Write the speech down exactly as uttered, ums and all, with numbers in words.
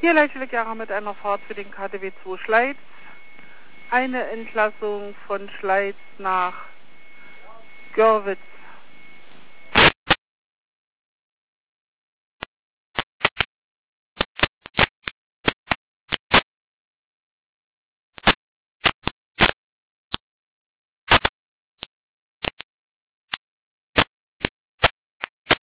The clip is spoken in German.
Hier Leitstelle Gera mit einer Fahrt für den K D W zwei Schleiz. Eine Entlassung von Schleiz nach Görwitz